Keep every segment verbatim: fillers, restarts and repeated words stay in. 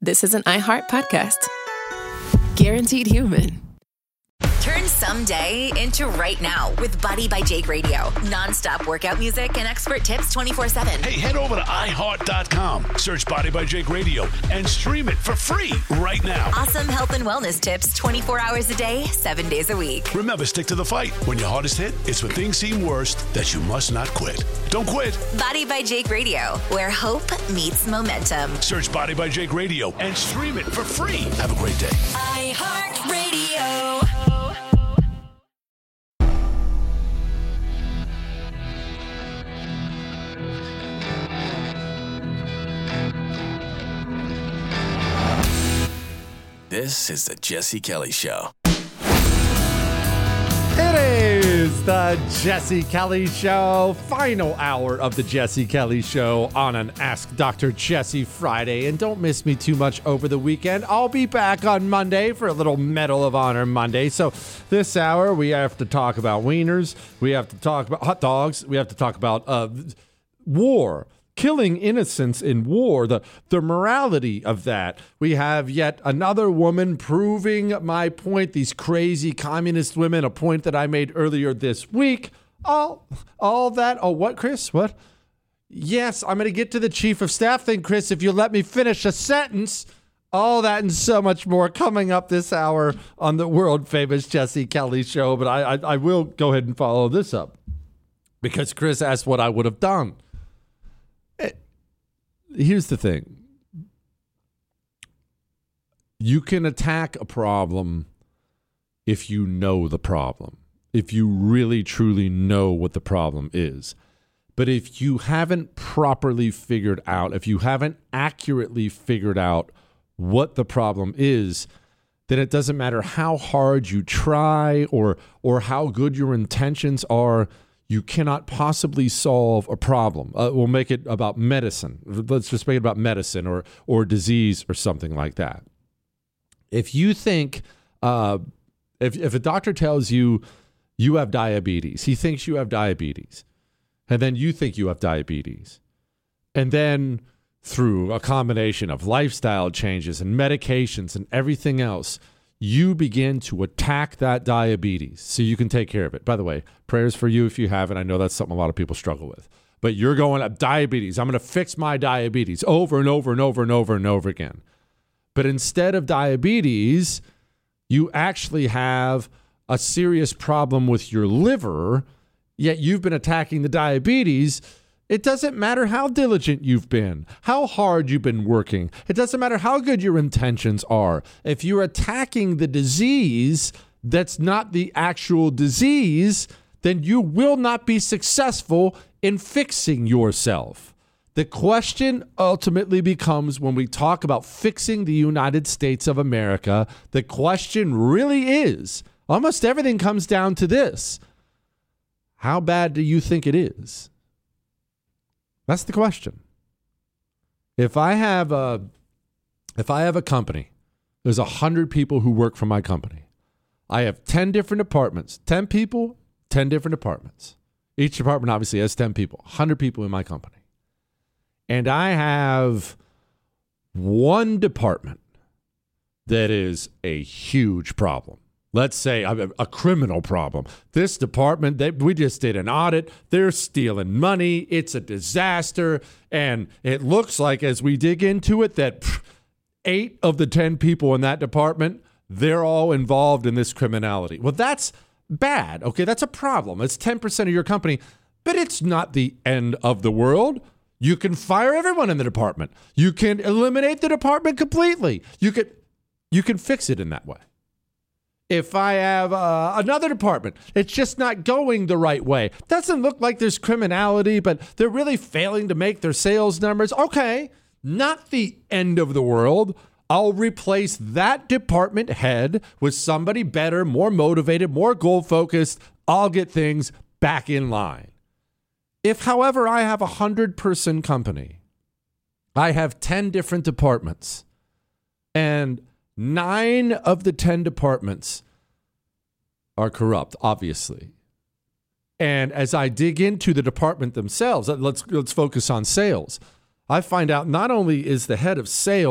this is an iHeart podcast. Guaranteed human. Turn someday into right now with Body by Jake Radio. Non-stop workout music and expert tips twenty-four seven. Hey, head over to i heart dot com, search Body by Jake Radio, and stream it for free right now. Awesome health and wellness tips twenty-four hours a day, seven days a week. Remember, stick to the fight. When your hardest hit, it's when things seem worst that you must not quit. Don't quit. Body by Jake Radio, where hope meets momentum. Search Body by Jake Radio and stream it for free. Have a great day. iHeart Radio. This is the Jesse Kelly Show. It is the Jesse Kelly Show, final hour of the Jesse Kelly Show on an Ask Doctor Jesse Friday. And don't miss me too much over the weekend. I'll be back on Monday for a little Medal of Honor Monday. So this hour, we have to talk about wieners. We have to talk about hot dogs. We have to talk about uh, war. Killing innocents in war, the, the morality of that. We have yet another woman proving my point, these crazy communist women, a point that I made earlier this week. All, all that. Oh, what, Chris? What? Yes, I'm going to get to the chief of staff thing, Chris, if you let me finish a sentence. All that and so much more coming up this hour on the world-famous Jesse Kelly Show. But I, I, I will go ahead and follow this up because Chris asked what I would have done. Here's the thing. You can attack a problem if you know the problem, if you really, truly know what the problem is. But if you haven't properly figured out, if you haven't accurately figured out what the problem is, then it doesn't matter how hard you try or or how good your intentions are. You cannot possibly solve a problem. Uh, we'll make it about medicine. Let's just make it about medicine or or disease or something like that. If you think, uh, if if a doctor tells you you have diabetes, he thinks you have diabetes, and then you think you have diabetes, and then through a combination of lifestyle changes and medications and everything else, you begin to attack that diabetes so you can take care of it. By the way, prayers for you if you haven't. I know that's something a lot of people struggle with. But you're going up diabetes. I'm going to fix my diabetes over and over and over and over and over again. But instead of diabetes, you actually have a serious problem with your liver, yet you've been attacking the diabetes. It doesn't matter how diligent you've been, how hard you've been working. It doesn't matter how good your intentions are. If you're attacking the disease that's not the actual disease, then you will not be successful in fixing yourself. The question ultimately becomes, when we talk about fixing the United States of America, the question really is, almost everything comes down to this. How bad do you think it is? That's the question. If I have a, if I have a company, there's a hundred people who work for my company. I have ten different departments, ten people, ten different departments. Each department obviously has ten people, one hundred people in my company. And I have one department that is a huge problem. Let's say a, a criminal problem. This department, they, we just did an audit. They're stealing money. It's a disaster. And it looks like, as we dig into it, that pff, eight of the ten people in that department, they're all involved in this criminality. Well, that's bad. Okay, that's a problem. It's ten percent of your company, but it's not the end of the world. You can fire everyone in the department. You can eliminate the department completely. You can, you can fix it in that way. If I have uh, another department, it's just not going the right way. Doesn't look like there's criminality, but they're really failing to make their sales numbers. Okay, not the end of the world. I'll replace that department head with somebody better, more motivated, more goal-focused. I'll get things back in line. If, however, I have a hundred-person company, I have ten different departments, and nine of the ten departments are corrupt, obviously. And as I dig into the department themselves, let's let's focus on sales. I find out not only is the head of sales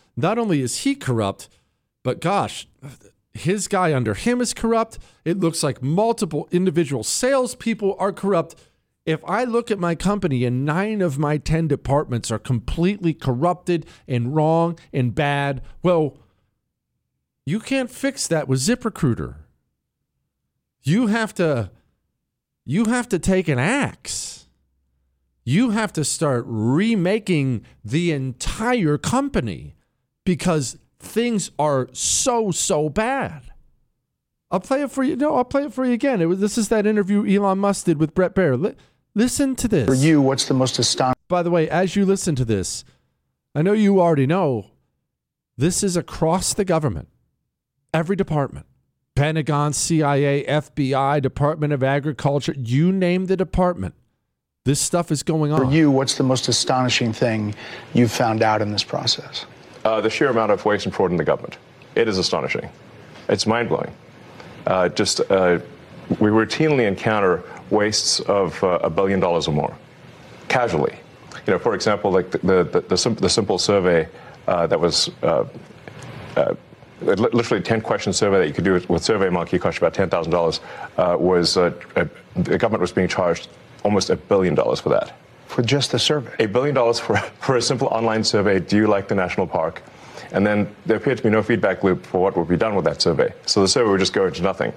not only is he corrupt, but gosh, his guy under him is corrupt. It looks like multiple individual salespeople are corrupt. If I look at my company and nine of my ten departments are completely corrupted and wrong and bad, well, you can't fix that with ZipRecruiter. You have to, you have to take an axe. You have to start remaking the entire company because things are so, so bad. I'll play it for you. No, I'll play it for you again. It was, this is that interview Elon Musk did with Bret Baier. Li- listen to this. For you, what's the most astonishing? By the way, as you listen to this, I know you already know, this is across the government. Every department. Pentagon, C I A, F B I, Department of Agriculture, you name the department. This stuff is going on. For you, what's the most astonishing thing you've found out in this process? Uh, the sheer amount of waste and fraud in the government. It is astonishing. It's mind-blowing. Uh, just uh, we routinely encounter wastes of uh, a billion dollars or more, casually. You know, for example, like the the, the, the, sim- the simple survey uh, that was uh, uh, literally a ten-question survey that you could do with, with SurveyMonkey, cost you about ten thousand dollars, uh, was uh, uh, the government was being charged almost a billion dollars for that. For just the survey? A billion dollars for, for a simple online survey, do you like the national park? And then there appeared to be no feedback loop for what would be done with that survey. So the survey would just go into nothing.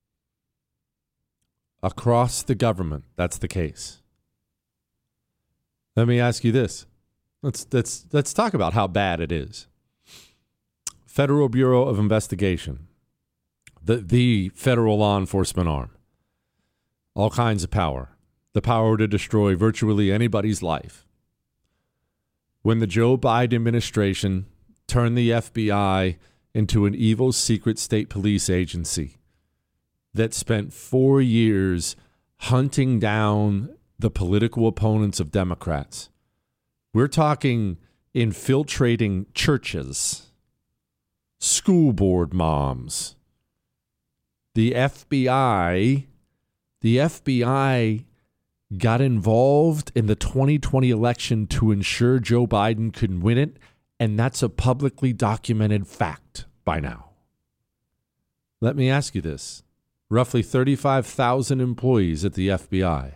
Across the government, that's the case. Let me ask you this. Let's, let's, let's talk about how bad it is. Federal Bureau of Investigation, the, the federal law enforcement arm, all kinds of power. The power to destroy virtually anybody's life. When the Joe Biden administration turned the F B I into an evil secret state police agency that spent four years hunting down the political opponents of Democrats, we're talking infiltrating churches, school board moms. The F B I, the F B I got involved in the twenty twenty election to ensure Joe Biden could win it, and that's a publicly documented fact by now. Let me ask you this. Roughly thirty-five thousand employees at the F B I.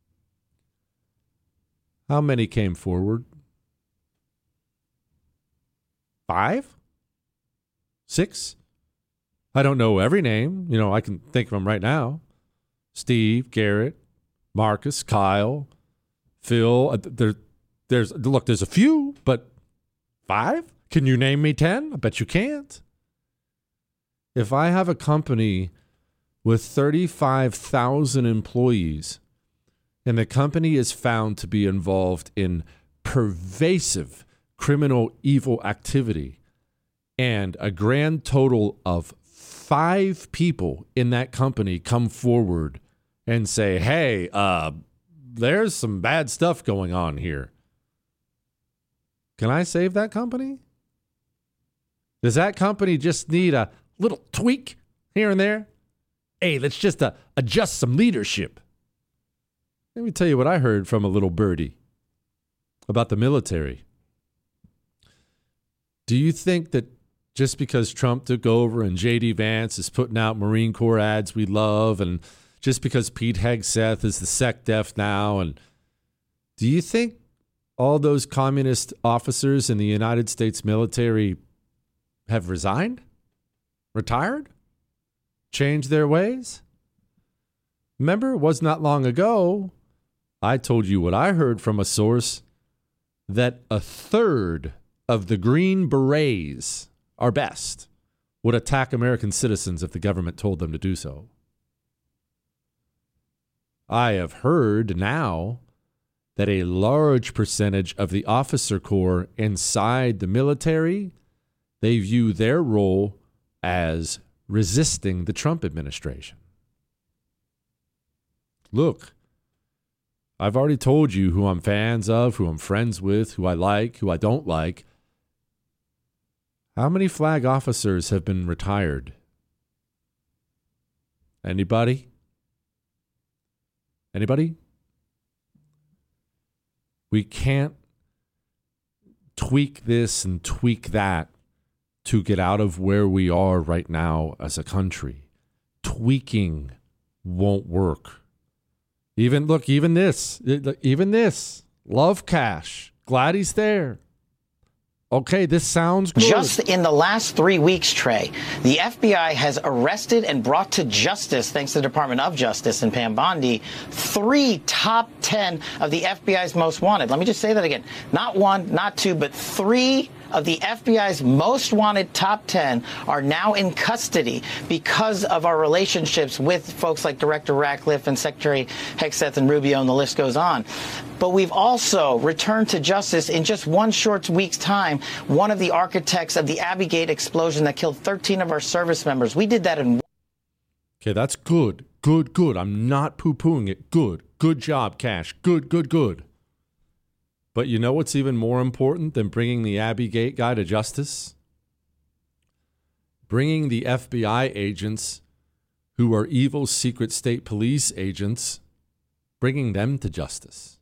How many came forward? Five? Six? I don't know every name. You know, I can think of them right now. Steve, Garrett, Marcus, Kyle, Phil. Uh, there, there's look. There's a few, but five? Can you name me ten? I bet you can't. If I have a company with thirty-five thousand employees, and the company is found to be involved in pervasive criminal evil activity, and a grand total of five people in that company come forward and say, hey, uh, there's some bad stuff going on here. Can I save that company? Does that company just need a little tweak here and there? Hey, let's just uh, adjust some leadership. Let me tell you what I heard from a little birdie about the military. Do you think that just because Trump took over and J D Vance is putting out Marine Corps ads we love, and just because Pete Hegseth is the SecDef now, and do you think all those communist officers in the United States military have resigned, retired, changed their ways? Remember, it was not long ago, I told you what I heard from a source, that a third of the Green Berets, our best, would attack American citizens if the government told them to do so. I have heard now that a large percentage of the officer corps inside the military, they view their role as resisting the Trump administration. Look, I've already told you who I'm fans of, who I'm friends with, who I like, who I don't like. How many flag officers have been retired? Anybody? Anybody? We can't tweak this and tweak that to get out of where we are right now as a country. Tweaking won't work. Even look, even this, even this, love Cash. Glad he's there. Okay, this sounds good. Just in the last three weeks, Trey, the F B I has arrested and brought to justice, thanks to the Department of Justice and Pam Bondi, three top ten of the F B I's most wanted. Let me just say that again. Not one, not two, but three of the F B I's most wanted top ten are now in custody because of our relationships with folks like Director Ratcliffe and Secretary Hegseth and Rubio, and the list goes on. But we've also returned to justice in just one short week's time one of the architects of the Abbeygate explosion that killed thirteen of our service members. We did that in... Okay, that's good. Good, good. I'm not poo-pooing it. Good. Good job, Cash. Good, good, good. But you know what's even more important than bringing the Abbeygate guy to justice? Bringing the F B I agents who are evil secret state police agents, bringing them to justice.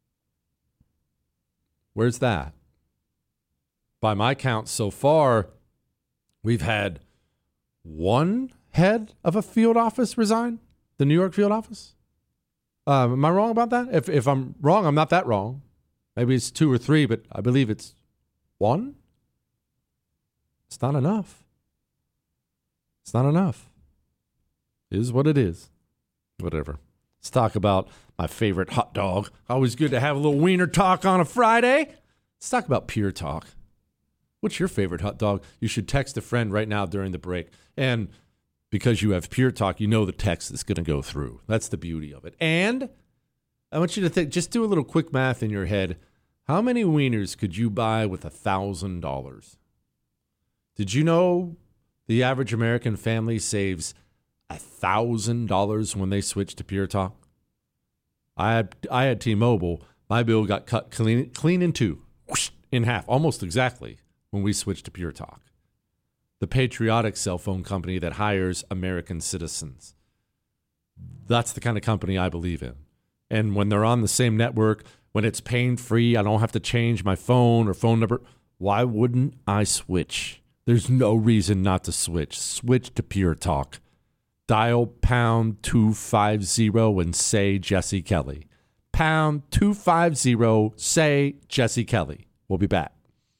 Where's that? By my count so far, we've had one head of a field office resign, the New York field office. Um, am I wrong about that? If if I'm wrong, I'm not that wrong. Maybe it's two or three, but I believe it's one. It's not enough. It's not enough. It is what it is. Whatever. Let's talk about my favorite hot dog. Always good to have a little wiener talk on a Friday. Let's talk about Pure Talk. What's your favorite hot dog? You should text a friend right now during the break. And because you have Pure Talk, you know the text is going to go through. That's the beauty of it. And I want you to think, just do a little quick math in your head. How many wieners could you buy with one thousand dollars? Did you know the average American family saves one thousand dollars when they switch to Pure Talk? I had, I had T-Mobile. My bill got cut clean, clean in two, whoosh, in half, almost exactly, when we switched to Pure Talk. The patriotic cell phone company that hires American citizens. That's the kind of company I believe in. And when they're on the same network, when it's pain-free, I don't have to change my phone or phone number. Why wouldn't I switch? There's no reason not to switch. Switch to Pure Talk. Dial pound two fifty and say Jesse Kelly. Pound two fifty, say Jesse Kelly. We'll be back.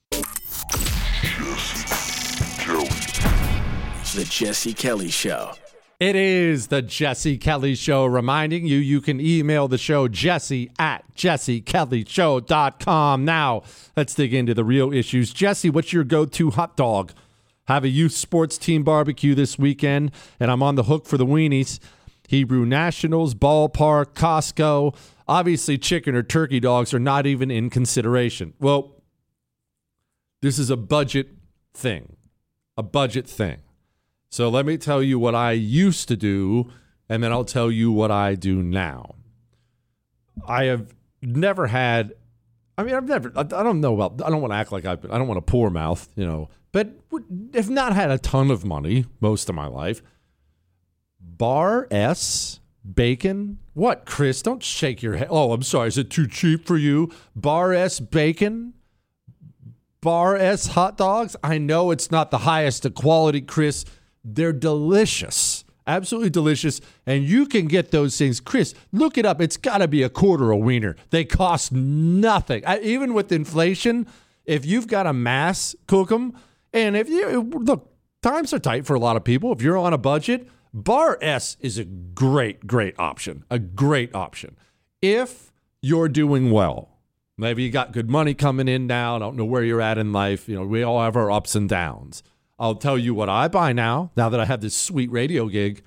The Jesse Kelly Show. It is the Jesse Kelly Show, reminding you you can email the show jesse at jesse kelly show dot com. Now, let's dig into the real issues. Jesse, what's your go-to hot dog? Have a youth sports team barbecue this weekend, and I'm on the hook for the weenies. Hebrew Nationals, Ballpark, Costco. Obviously, chicken or turkey dogs are not even in consideration. Well, this is a budget thing, a budget thing. So let me tell you what I used to do, and then I'll tell you what I do now. I have never had, I mean, I've never, I don't know about, I don't want to act like I've, I don't want to poor mouth, you know, but have not had a ton of money most of my life. Bar S bacon? What, Chris? Don't shake your head. Oh, I'm sorry. Is it too cheap for you? Bar S bacon? Bar S hot dogs? I know it's not the highest of quality, Chris. They're delicious. Absolutely delicious. And you can get those things. Chris, look it up. It's got to be a quarter a wiener. They cost nothing. I, even with inflation, if you've got a mass cook them, and if you, look, times are tight for a lot of people. If you're on a budget, Bar S is a great, great option. A great option. If you're doing well, maybe you got good money coming in now. I don't know where you're at in life. You know, we all have our ups and downs. I'll tell you what I buy now, now that I have this sweet radio gig.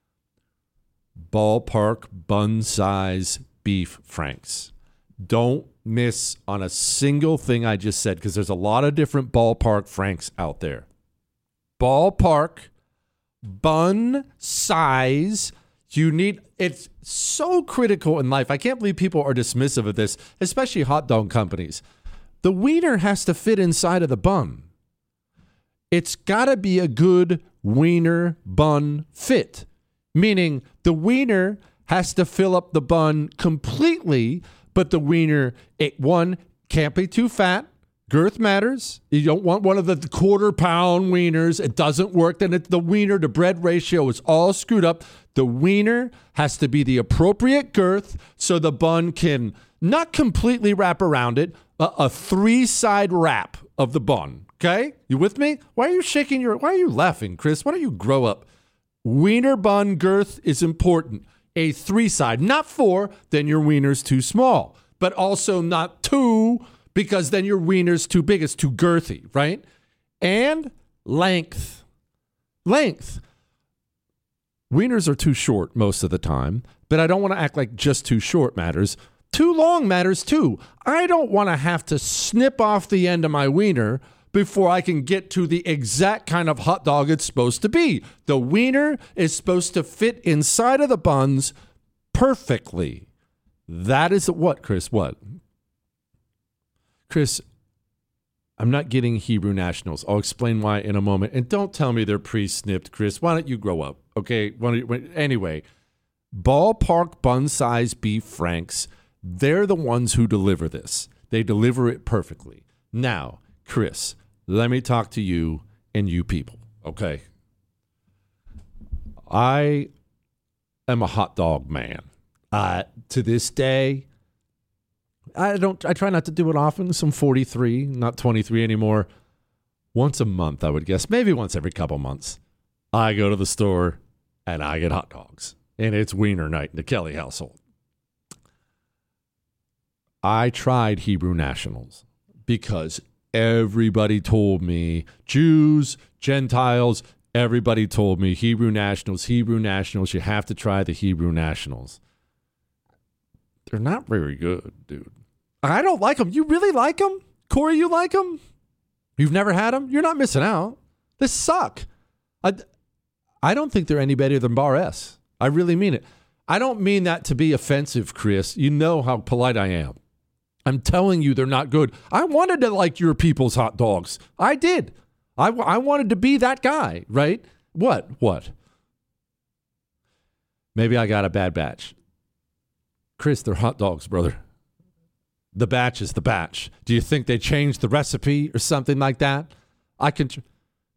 Ballpark bun size beef franks. Don't miss on a single thing I just said, because there's a lot of different ballpark franks out there. Ballpark bun size. You need, it's so critical in life. I can't believe people are dismissive of this, especially hot dog companies. The wiener has to fit inside of the bun. It's got to be a good wiener bun fit, meaning the wiener has to fill up the bun completely, but the wiener, it, one, can't be too fat, Girth matters. You don't want one of the quarter pound wieners. It doesn't work. Then it, the wiener to bread ratio is all screwed up. The wiener has to be the appropriate girth so the bun can not completely wrap around it, a, a three-side wrap of the bun. Okay? You with me? Why are you shaking your, why are you laughing, Chris? Why don't you grow up? Wiener bun girth is important. A three-side, not four, then your wiener's too small. But also not two, because then your wiener's too big. It's too girthy, right? And length. Length. Wieners are too short most of the time, but I don't want to act like just too short matters. Too long matters too. I don't want to have to snip off the end of my wiener before I can get to the exact kind of hot dog it's supposed to be. The wiener is supposed to fit inside of the buns perfectly. That is what, Chris? What? Chris, I'm not getting Hebrew Nationals. I'll explain why in a moment. And don't tell me they're pre-snipped, Chris. Why don't you grow up? Okay. Why don't you, anyway, ballpark bun-size beef franks, they're the ones who deliver this. They deliver it perfectly. Now, Chris, let me talk to you and you people, okay? I am a hot dog man. Uh, to this day, I don't. I try not to do it often. So I'm forty-three, not twenty-three anymore. Once a month, I would guess. Maybe once every couple months. I go to the store and I get hot dogs. And it's wiener night in the Kelly household. I tried Hebrew Nationals because everybody told me, Jews, Gentiles, everybody told me, Hebrew Nationals, Hebrew Nationals, you have to try the Hebrew Nationals. They're not very good, dude. I don't like them. You really like them? Corey, you like them? You've never had them? You're not missing out. They suck. I, I don't think they're any better than Bar S. I really mean it. I don't mean that to be offensive, Chris. You know how polite I am. I'm telling you they're not good. I wanted to like your people's hot dogs. I did. I, I wanted to be that guy, right? What? What? Maybe I got a bad batch. Chris, they're hot dogs, brother. The batch is the batch. Do you think they changed the recipe or something like that? I can. Tr-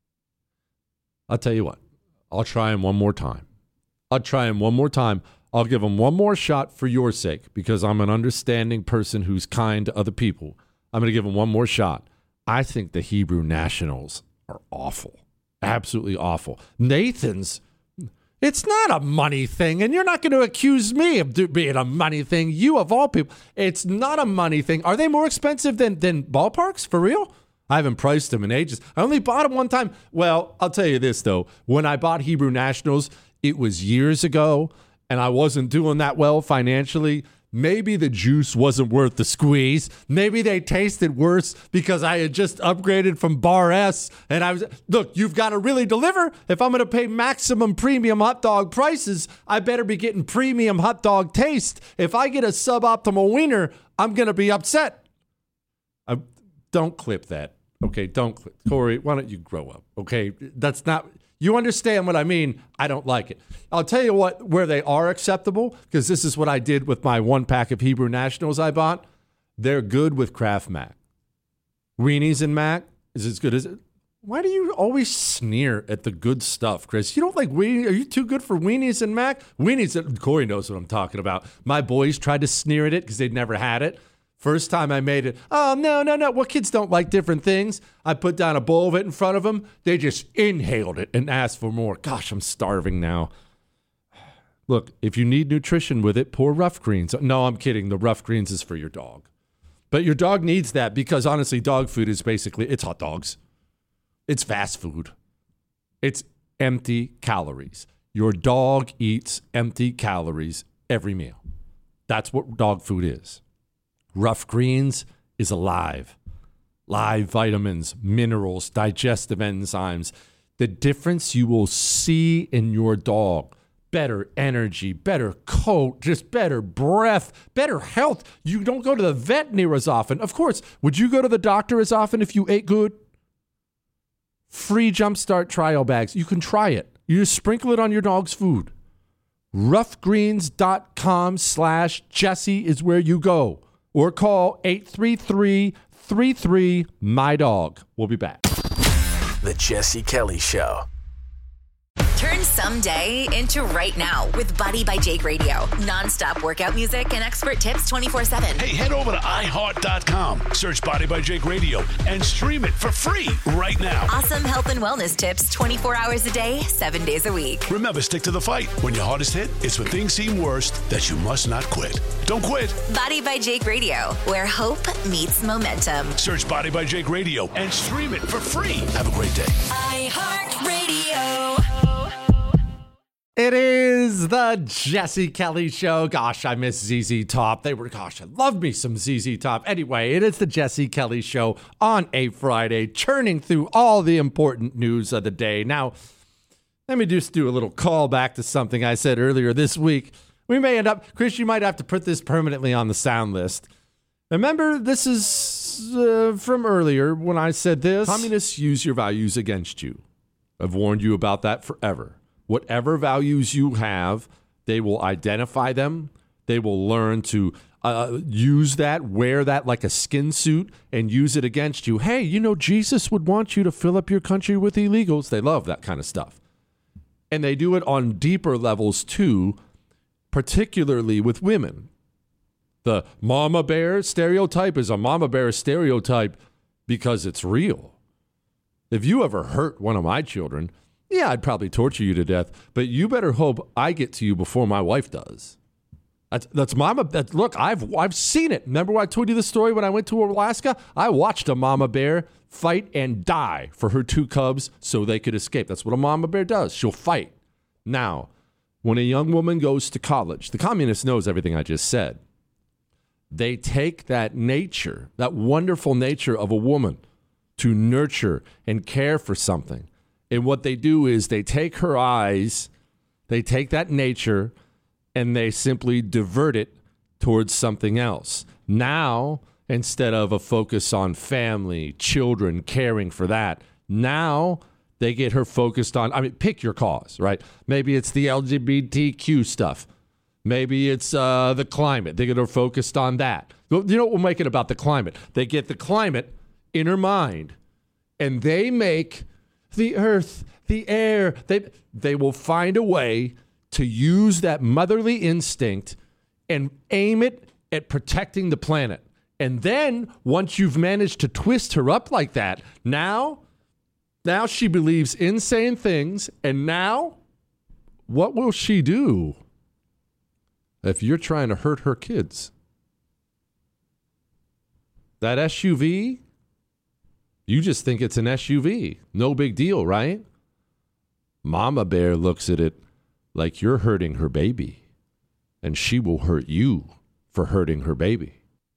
I'll tell you what. I'll try them one more time. I'll try them one more time. I'll give them one more shot for your sake because I'm an understanding person who's kind to other people. I'm going to give them one more shot. I think the Hebrew Nationals are awful. Absolutely awful. Nathan's, it's not a money thing, and you're not going to accuse me of do, being a money thing. You, of all people, it's not a money thing. Are they more expensive than, than ballparks, for real? I haven't priced them in ages. I only bought them one time. Well, I'll tell you this, though. When I bought Hebrew Nationals, it was years ago, and I wasn't doing that well financially. Maybe the juice wasn't worth the squeeze. Maybe they tasted worse because I had just upgraded from Bar S. And I was, look, you've got to really deliver. If I'm going to pay maximum premium hot dog prices, I better be getting premium hot dog taste. If I get a suboptimal wiener, I'm going to be upset. I, don't clip that. Okay, don't clip. Corey, why don't you grow up? Okay, that's not... You understand what I mean? I don't like it. I'll tell you what, where they are acceptable, because this is what I did with my one pack of Hebrew Nationals I bought. They're good with Kraft Mac. Weenies and Mac is as good as it. Why do you always sneer at the good stuff, Chris? You don't like weenies? Are you too good for weenies and Mac? Weenies, Corey knows what I'm talking about. My boys tried to sneer at it because they'd never had it. First time I made it, oh, no, no, no. Well, kids don't like different things. I put down a bowl of it in front of them. They just inhaled it and asked for more. Gosh, I'm starving now. Look, if you need nutrition with it, pour Rough Greens. No, I'm kidding. The Rough Greens is for your dog. But your dog needs that because, honestly, dog food is basically, it's hot dogs. It's fast food. It's empty calories. Your dog eats empty calories every meal. That's what dog food is. Rough Greens is alive. Live vitamins, minerals, digestive enzymes. The difference you will see in your dog. Better energy, better coat, just better breath, better health. You don't go to the vet near as often. Of course, would you go to the doctor as often if you ate good? Free Jumpstart trial bags. You can try it. You just sprinkle it on your dog's food. roughgreens.com slash Jesse is where you go. Or call eight three three, three three, M Y D O G. We'll be back. The Jesse Kelly Show. Turn someday into right now with Body by Jake Radio. Non-stop workout music and expert tips twenty-four seven. Hey, head over to i heart dot com, search Body by Jake Radio, and stream it for free right now. Awesome health and wellness tips twenty-four hours a day, seven days a week. Remember, stick to the fight. When your hardest hit, it's when things seem worst that you must not quit. Don't quit. Body by Jake Radio, where hope meets momentum. Search Body by Jake Radio and stream it for free. Have a great day. iHeartRadio. It is the Jesse Kelly Show. Gosh, I miss Z Z Top. They were, gosh, I love me some Z Z Top. Anyway, it is the Jesse Kelly Show on a Friday, churning through all the important news of the day. Now, let me just do a little call back to something I said earlier this week. We may end up, Chris, you might have to put this permanently on the sound list. Remember, this is uh, from earlier when I said this. Communists use your values against you. I've warned you about that forever. Whatever values you have, they will identify them. They will learn to uh, use that, wear that like a skin suit, and use it against you. Hey, you know, Jesus would want you to fill up your country with illegals. They love that kind of stuff. And they do it on deeper levels, too, particularly with women. The mama bear stereotype is a mama bear stereotype because it's real. If you ever hurt one of my children, yeah, I'd probably torture you to death, but you better hope I get to you before my wife does. That's that's mama. That's, look, I've I've seen it. Remember when I told you the story when I went to Alaska? I watched a mama bear fight and die for her two cubs so they could escape. That's what a mama bear does. She'll fight. Now, when a young woman goes to college, the communist knows everything I just said. They take that nature, that wonderful nature of a woman, to nurture and care for something. And what they do is they take her eyes, they take that nature, and they simply divert it towards something else. Now, instead of a focus on family, children, caring for that, now they get her focused on, I mean, pick your cause, right? Maybe it's the L G B T Q stuff. Maybe it's uh, the climate. They get her focused on that. You know what will make it about the climate? They get the climate in her mind, and they make the earth, the air, they they will find a way to use that motherly instinct and aim it at protecting the planet. And then once you've managed to twist her up like that, now, now she believes insane things. And now, what will she do if you're trying to hurt her kids? That S U V, you just think it's an S U V. No big deal, right? Mama Bear looks at it like you're hurting her baby, and she will hurt you for hurting her baby.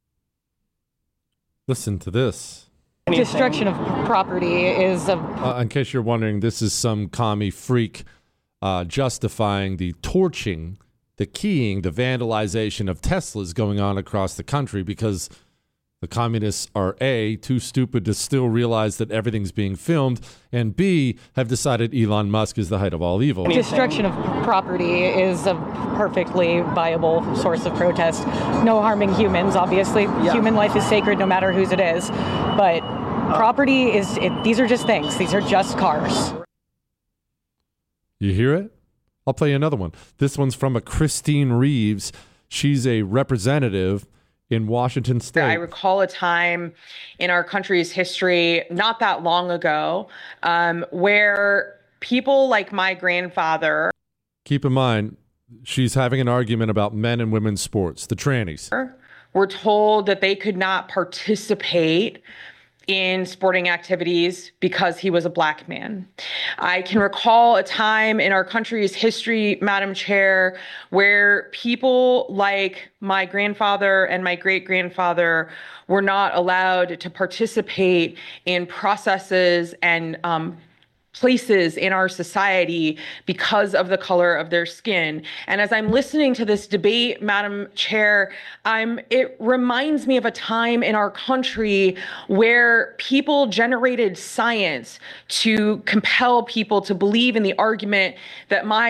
Listen to this. Destruction of property is a... Uh, in case you're wondering, this is some commie freak uh, justifying the torching, the keying, the vandalization of Teslas going on across the country because the communists are A, too stupid to still realize that everything's being filmed, and B, have decided Elon Musk is the height of all evil. Destruction of property is a perfectly viable source of protest. No harming humans, obviously. Yeah. Human life is sacred no matter whose it is. But property is, it, these are just things. These are just cars. You hear it? I'll play you another one. This one's from a Christine Reeves. She's a representative in Washington State. I recall a time in our country's history, not that long ago, um, where people like my grandfather... Keep in mind, she's having an argument about men and women's sports, the trannies. ...were told that they could not participate in sporting activities because he was a black man. I can recall a time in our country's history, Madam Chair, where people like my grandfather and my great-grandfather were not allowed to participate in processes and um, places in our society because of the color of their skin. And as I'm listening to this debate, Madam Chair, I'm, it reminds me of a time in our country where people generated science to compel people to believe in the argument that my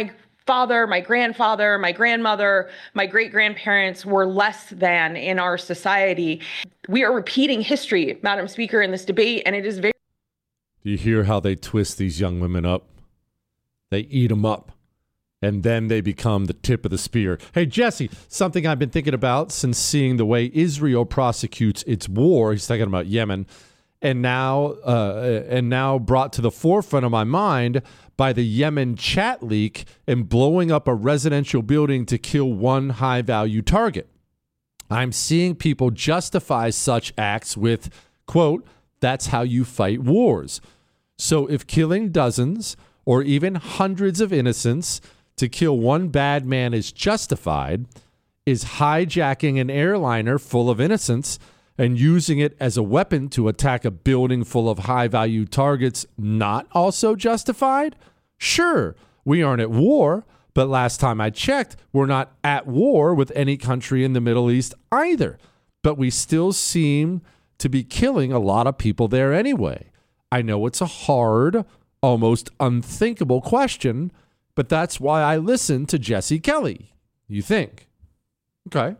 father, my grandfather, my grandmother, my great-grandparents were less than in our society. We are repeating history, Madam Speaker, in this debate, and it is very... Do you hear how they twist these young women up? They eat them up, and then they become the tip of the spear. Hey, Jesse, something I've been thinking about since seeing the way Israel prosecutes its war. He's talking about Yemen. And now, uh, and now brought to the forefront of my mind by the Yemen chat leak and blowing up a residential building to kill one high-value target. I'm seeing people justify such acts with, quote, "That's how you fight wars." So if killing dozens or even hundreds of innocents to kill one bad man is justified, is hijacking an airliner full of innocents and using it as a weapon to attack a building full of high-value targets not also justified? Sure, we aren't at war, but last time I checked, we're not at war with any country in the Middle East either. But we still seem to be killing a lot of people there anyway. I know it's a hard, almost unthinkable question, but that's why I listen to Jesse Kelly. You think? Okay.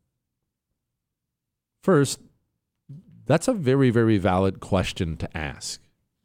First, that's a very, very valid question to ask.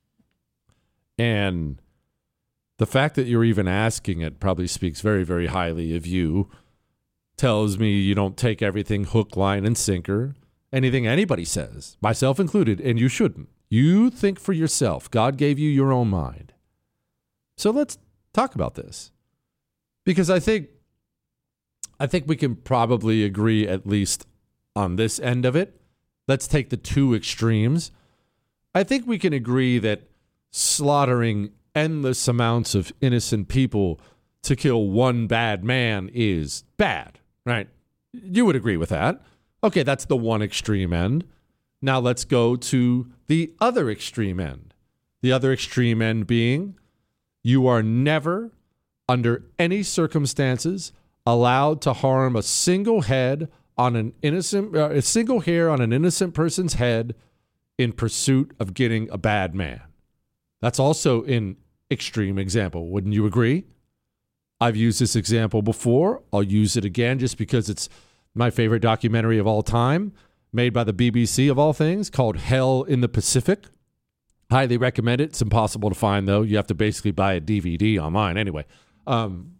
And the fact that you're even asking it probably speaks very, very highly of you. Tells me you don't take everything hook, line, and sinker. Anything anybody says, myself included, and you shouldn't. You think for yourself. God gave you your own mind. So let's talk about this. Because I think, I think we can probably agree at least on this end of it. Let's take the two extremes. I think we can agree that slaughtering endless amounts of innocent people to kill one bad man is bad, right? You would agree with that. Okay, that's the one extreme end. Now let's go to the other extreme end. The other extreme end being you are never, under any circumstances, allowed to harm a single head on an innocent, uh, a single hair on an innocent person's head in pursuit of getting a bad man. That's also an extreme example. Wouldn't you agree? I've used this example before. I'll use it again just because it's my favorite documentary of all time, made by the B B C of all things, called Hell in the Pacific. Highly recommend it. It's impossible to find, though. You have to basically buy a D V D online. Anyway, um,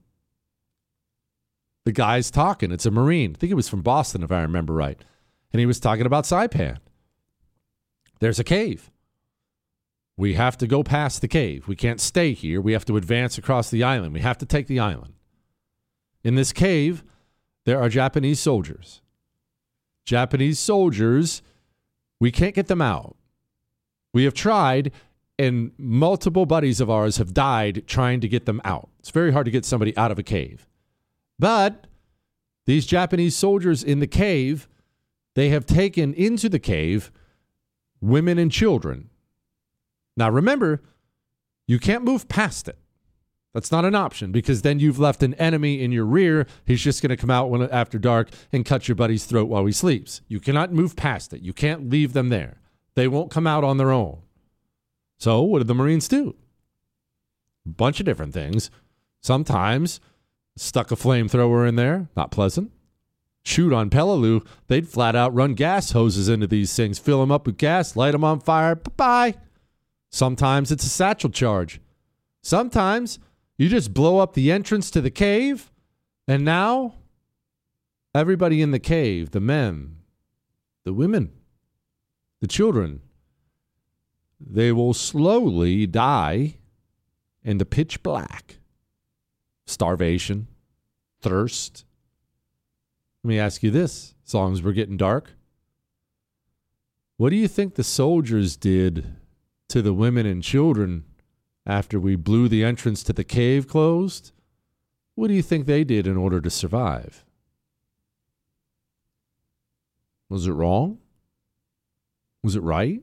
the guy's talking. It's a Marine. I think he was from Boston, if I remember right. And he was talking about Saipan. There's a cave. We have to go past the cave. We can't stay here. We have to advance across the island. We have to take the island. In this cave, there are Japanese soldiers. Japanese soldiers, we can't get them out. We have tried, and multiple buddies of ours have died trying to get them out. It's very hard to get somebody out of a cave. But these Japanese soldiers in the cave, they have taken into the cave women and children. Now, remember, you can't move past it. That's not an option because then you've left an enemy in your rear. He's just going to come out when, after dark and cut your buddy's throat while he sleeps. You cannot move past it. You can't leave them there. They won't come out on their own. So what did the Marines do? A bunch of different things. Sometimes stuck a flamethrower in there. Not pleasant. Shoot, on Peleliu, they'd flat out run gas hoses into these things, fill them up with gas, light them on fire. Bye-bye. Sometimes it's a satchel charge. Sometimes you just blow up the entrance to the cave, and now everybody in the cave, the men, the women, the children, they will slowly die in the pitch black. Starvation, thirst. Let me ask you this, as long as we're getting dark. What do you think the soldiers did to the women and children after we blew the entrance to the cave closed? What do you think they did in order to survive? Was it wrong? Was it right?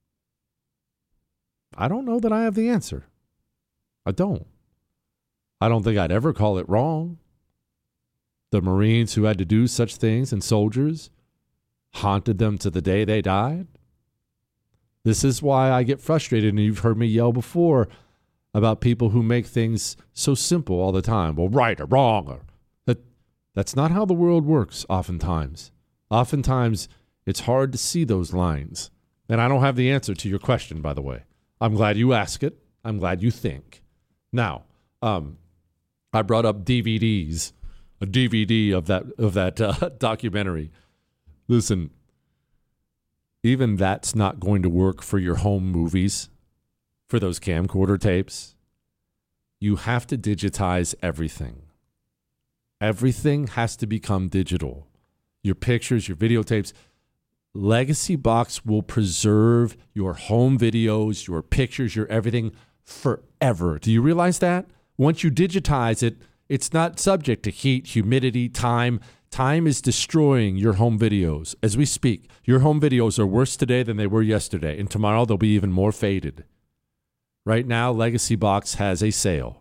I don't know that I have the answer. I don't. I don't think I'd ever call it wrong. The Marines who had to do such things and soldiers haunted them to the day they died. This is why I get frustrated, and you've heard me yell before. about people who make things so simple all the time. Well, right or wrong. Or that, that's not how the world works oftentimes. Oftentimes, it's hard to see those lines. And I don't have the answer to your question, by the way. I'm glad you ask it. I'm glad you think. Now, um, I brought up D V Ds, a D V D of that of that uh, documentary. Listen, even that's not going to work for your home movies, for those camcorder tapes. You have to digitize everything. Everything has to become digital. Your pictures, your videotapes. Legacy Box will preserve your home videos, your pictures, your everything forever. Do you realize that? Once you digitize it, it's not subject to heat, humidity, time. Time is destroying your home videos. As we speak, your home videos are worse today than they were yesterday, and tomorrow they'll be even more faded. Right now, Legacy Box has a sale.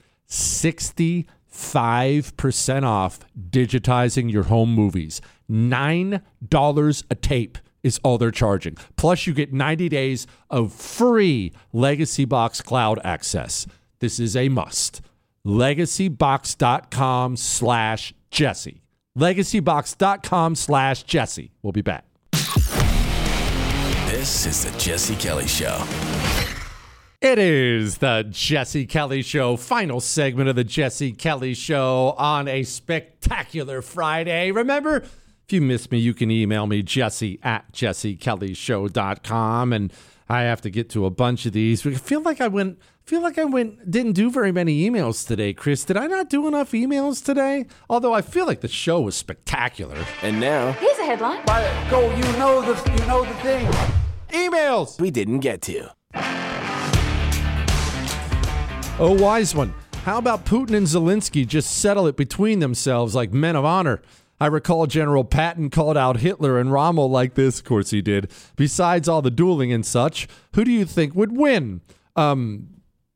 sixty-five percent off digitizing your home movies. nine dollars a tape is all they're charging. Plus, you get ninety days of free Legacy Box cloud access. This is a must. LegacyBox.com slash Jesse. LegacyBox.com slash Jesse. We'll be back. This is the Jesse Kelly Show. It is the Jesse Kelly Show, final segment of the Jesse Kelly Show on a spectacular Friday. Remember, if you miss me, you can email me, jesse at jesse kelly show dot com, and I have to get to a bunch of these. I feel like I went, feel like I went, didn't do very many emails today, Chris. Did I not do enough emails today? Although I feel like the show was spectacular. And now, here's a headline. By go, you know the, you know the thing. Emails we didn't get to. Oh, wise one. How about Putin and Zelensky just settle it between themselves like men of honor? I recall General Patton called out Hitler and Rommel like this. Of course he did. Besides all the dueling and such, who do you think would win? Um,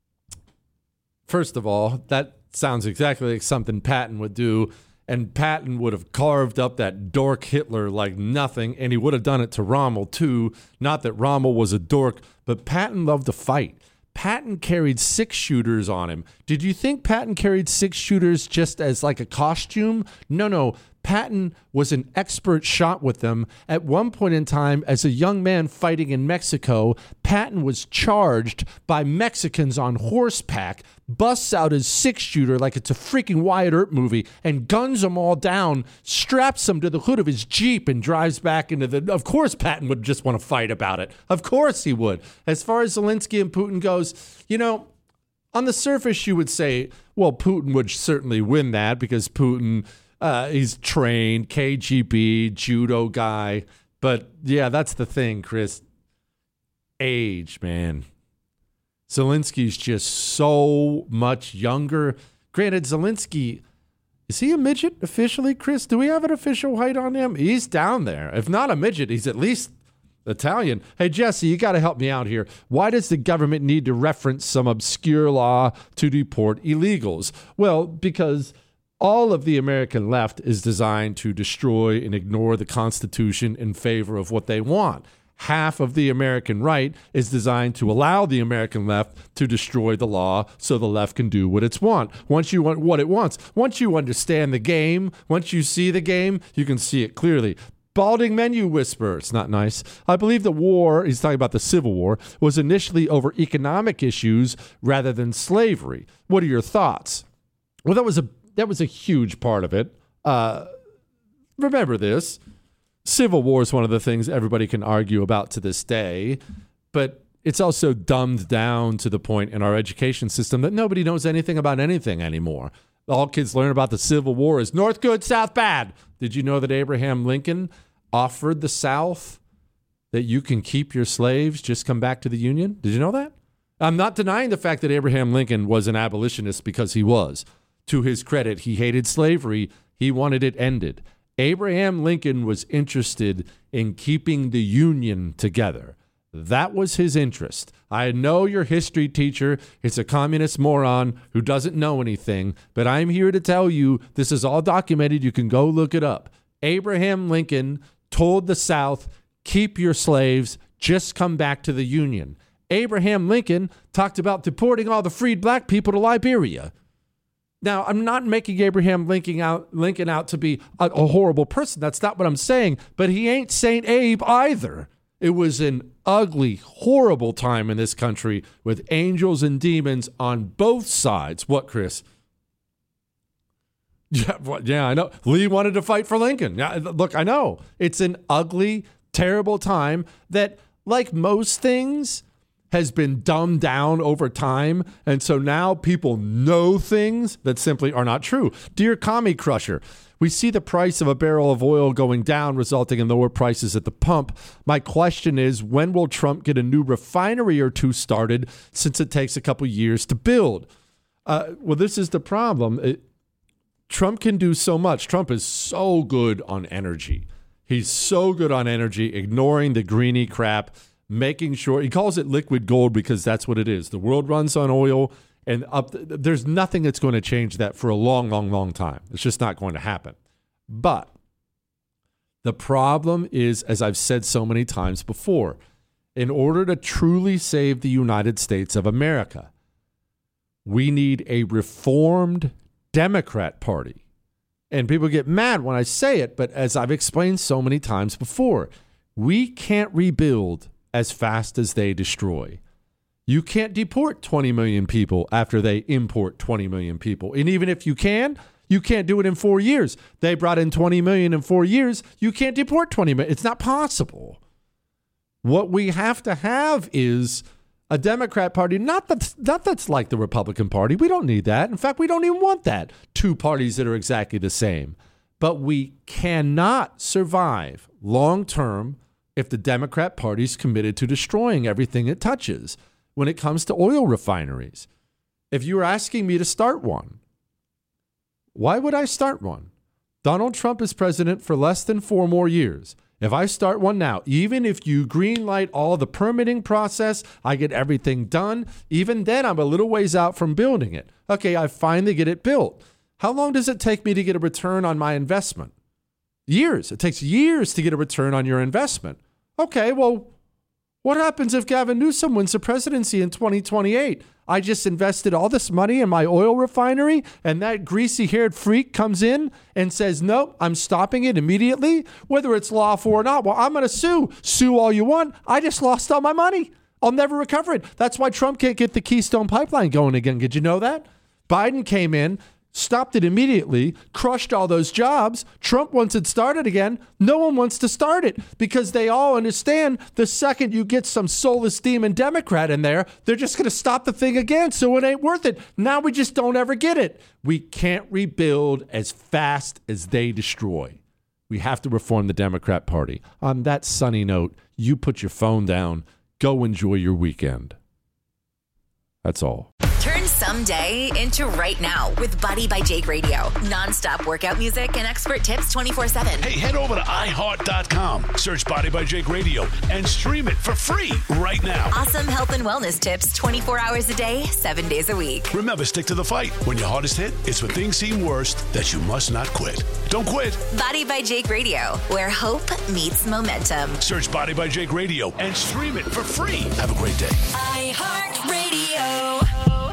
first of all, that sounds exactly like something Patton would do. And Patton would have carved up that dork Hitler like nothing. And he would have done it to Rommel, too. Not that Rommel was a dork, but Patton loved to fight. Patton carried six shooters on him. Did you think Patton carried six shooters just as like a costume? No, no. Patton was an expert shot with them. At one point in time, as a young man fighting in Mexico, Patton was charged by Mexicans on horseback, busts out his six-shooter like it's a freaking Wyatt Earp movie, and guns them all down, straps them to the hood of his Jeep, and drives back into the... Of course Patton would just want to fight about it. Of course he would. As far as Zelensky and Putin goes, you know, on the surface you would say, well, Putin would certainly win that because Putin... Uh, he's trained, K G B, judo guy. But, yeah, that's the thing, Chris. Age, man. Zelensky's just so much younger. Granted, Zelensky, is he a midget officially, Chris? Do we have an official height on him? He's down there. If not a midget, he's at least Italian. Hey, Jesse, you got to help me out here. Why does the government need to reference some obscure law to deport illegals? Well, because... all of the American left is designed to destroy and ignore the Constitution in favor of what they want. Half of the American right is designed to allow the American left to destroy the law so the left can do what it's want. Once you want what it wants, once you understand the game, once you see the game, you can see it clearly. Balding menu whisper. It's not nice. I believe the war, he's talking about the Civil War, was initially over economic issues rather than slavery. What are your thoughts? Well, that was a That was a huge part of it. Uh, remember this. Civil War is one of the things everybody can argue about to this day, but it's also dumbed down to the point in our education system that nobody knows anything about anything anymore. All kids learn about the Civil War is North good, South bad. Did you know that Abraham Lincoln offered the South that you can keep your slaves, just come back to the Union? Did you know that? I'm not denying the fact that Abraham Lincoln was an abolitionist because he was. To his credit, he hated slavery. He wanted it ended. Abraham Lincoln was interested in keeping the Union together. That was his interest. I know your history teacher is a communist moron who doesn't know anything, but I'm here to tell you this is all documented. You can go look it up. Abraham Lincoln told the South, keep your slaves, just come back to the Union. Abraham Lincoln talked about deporting all the freed black people to Liberia. Now, I'm not making Abraham Lincoln out, Lincoln out to be a, a horrible person. That's not what I'm saying. But he ain't Saint Abe either. It was an ugly, horrible time in this country with angels and demons on both sides. What, Chris? Yeah, yeah, I know. Lee wanted to fight for Lincoln. Yeah, look, I know. It's an ugly, terrible time that, like most things, has been dumbed down over time. And so now people know things that simply are not true. Dear Commie Crusher, we see the price of a barrel of oil going down, resulting in lower prices at the pump. My question is, when will Trump get a new refinery or two started, since it takes a couple years to build? Uh, well, this is the problem. It, Trump can do so much. Trump is so good on energy. He's so good on energy, ignoring the greeny crap, making sure, he calls it liquid gold because that's what it is. The world runs on oil, and up, there's nothing that's going to change that for a long, long, long time. It's just not going to happen. But the problem is, as I've said so many times before, in order to truly save the United States of America, we need a reformed Democrat Party. And people get mad when I say it, but as I've explained so many times before, we can't rebuild as fast as they destroy. You can't deport twenty million people after they import twenty million people. And even if you can, you can't do it in four years. They brought in twenty million in four years. You can't deport twenty million. It's not possible. What we have to have is a Democrat Party, not that's, not that's like the Republican Party. We don't need that. In fact, we don't even want that. Two parties that are exactly the same. But we cannot survive long-term if the Democrat Party is committed to destroying everything it touches when it comes to oil refineries. If you were asking me to start one, why would I start one? Donald Trump is president for less than four more years. If I start one now, even if you greenlight all the permitting process, I get everything done, even then I'm a little ways out from building it. Okay, I finally get it built. How long does it take me to get a return on my investment? Years. It takes years to get a return on your investment. Okay, well, what happens if Gavin Newsom wins the presidency in twenty twenty-eight? I just invested all this money in my oil refinery, and that greasy-haired freak comes in and says, nope, I'm stopping it immediately, whether it's lawful or not. Well, I'm going to sue. Sue all you want. I just lost all my money. I'll never recover it. That's why Trump can't get the Keystone Pipeline going again. Did you know that? Biden came in, stopped it immediately, crushed all those jobs. Trump wants it started again. No one wants to start it because they all understand the second you get some soulless demon Democrat in there, they're just going to stop the thing again, so it ain't worth it. Now we just don't ever get it. We can't rebuild as fast as they destroy. We have to reform the Democrat Party. On that sunny note, you put your phone down. Go enjoy your weekend. That's all. Turn someday into right now with Body by Jake Radio. Non-stop workout music and expert tips twenty-four seven. Hey, head over to i heart dot com, search Body by Jake Radio, and stream it for free right now. Awesome health and wellness tips twenty-four hours a day, seven days a week. Remember, stick to the fight. When your hardest hit, it's when things seem worst that you must not quit. Don't quit. Body by Jake Radio, where hope meets momentum. Search Body by Jake Radio and stream it for free. Have a great day. iHeartRadio.